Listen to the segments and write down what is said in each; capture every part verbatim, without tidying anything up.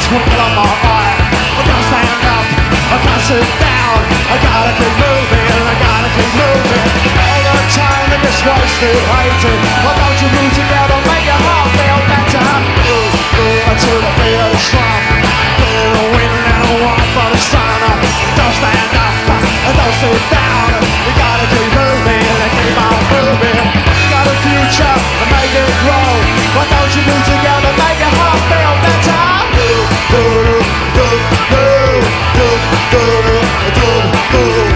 twinkle of my eye. I gotta stand up, I gotta sit down, I gotta keep moving, I gotta keep moving. All the time that gets wasted hating. Why don't you move together, make your heart feel better? Move, move until the beat of the drum. Feel the wind and the warmth for the sun. Don't stand up, don't sit down. You gotta keep moving and keep on moving. You got a future and make it grow. Why don't you move together, make your heart feel better? Move, move, move, move, move, move, move, move,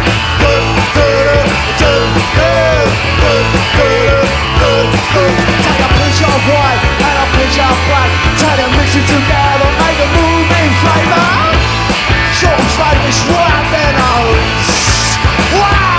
take a pinch of white and a pinch of black. Try to mix it together, make a moving flavor. Short flavors right their nose. Wow!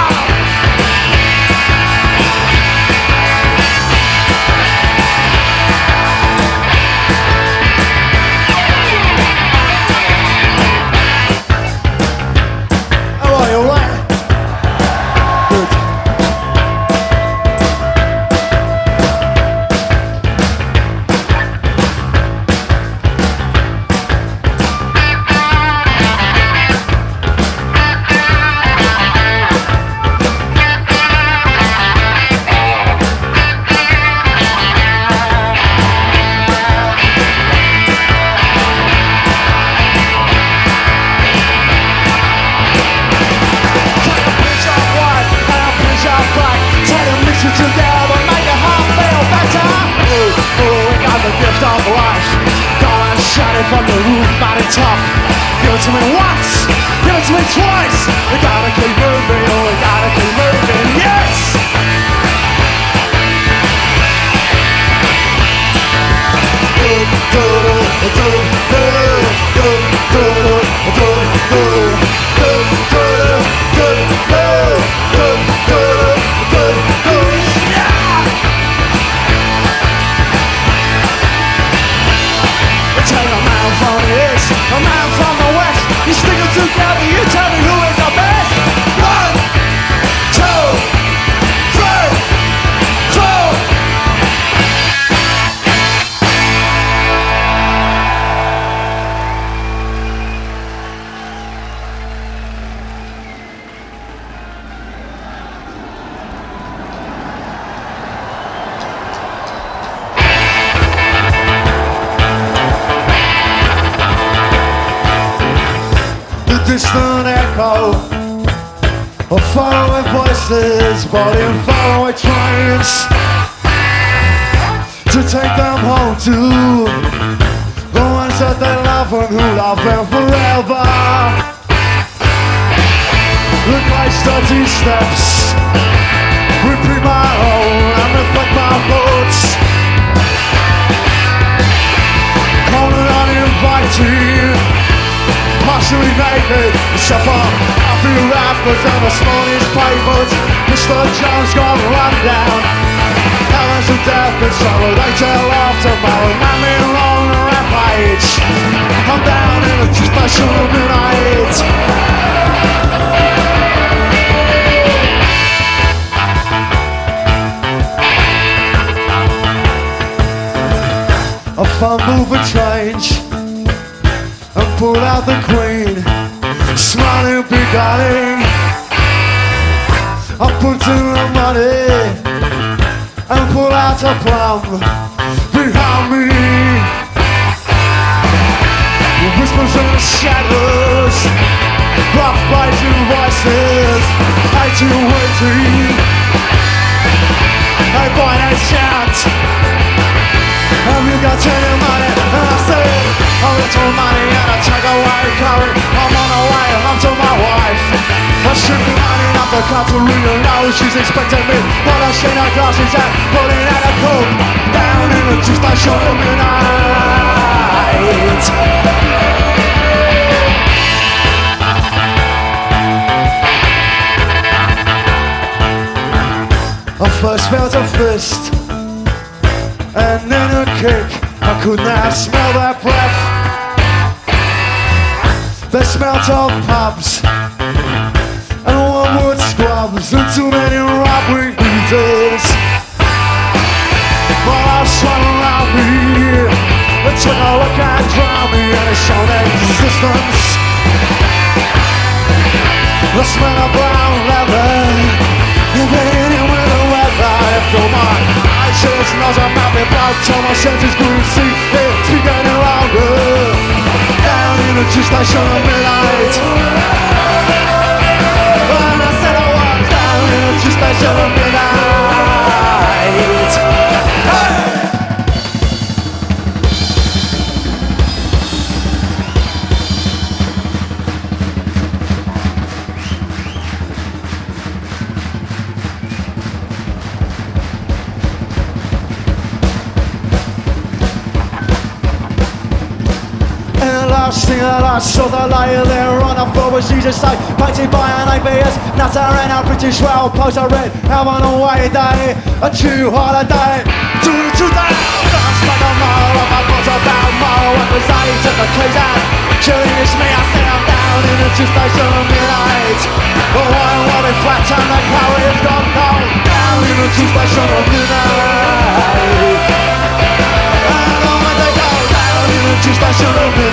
From the roof, body top. Give it to me once, give it to me twice. We gotta keep moving, we gotta keep moving, yes! A man from the west, you stick it together, you tell me who is the best. One, two, three, four. Distant echo of faraway voices, boarding faraway trains to take them home to the ones that they love and who love them forever. Look like dirty steps, repeat my own and reflect my thoughts. Cold and uninviting, partially naked, suffer after your rappers and the smallest papers. Mister Jones got run down. Heavens and death and sorrow, they tell of tomorrow. I'm in on a rampage. I'm down in a special midnight. A fumble for change and pull out the queen, smiling, beguiling. I put in the money and pull out a plum behind me. Whispers in the shadows, rough biting voices, eighteen waiting. Hey boy, they shout, have you got any money? And I say, a little money and a take away curry. I'm on the way home to my wife. I should be running up the car to realize she's expecting me. But I see no glasses and pulling out a coat down in the juice station midnight. I first felt a fist and then a kick. I could not smell that breath. The smell of pubs and one-wood scrubs and too many robbery beaters. My life's swung around me. It took a look and drowned me and it own existence. The smell of brown leather, invading with the weather. If you're mine, I just knows about me, blood till my senses couldn't see it. Speak any longer. Down in the juice station at midnight. When I said I was down in the juice station at midnight. Hey! Last thing that I saw, the liar there on the floor was Jesus like painted by an A B S Nutter and a British rail poster read having a away day, a true holiday. To the truth I danced like a mile of my thoughts about mile when the Zaddy took the keys out. Shooting it's me, I said I'm down in the juice station at midnight. But why want it flat and the car is gone cold. Down in the juice station at midnight. And on when they go down in the juice station at midnight.